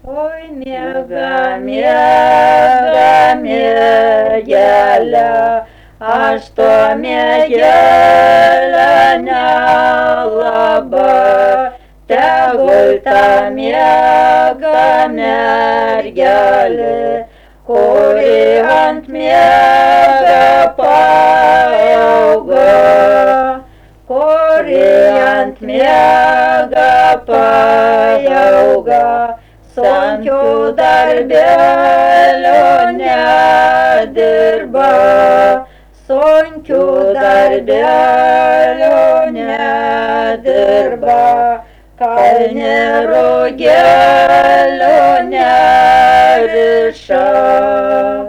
Oi, miega mėgelė, aš to mėgelę nelabai, tegul ta miega mergelė, kuri ant miega paauga, kuri ant miega paauga. Sunkių darbelių nedirba, sunkių darbelių nedirba, kalne rugelių neriša.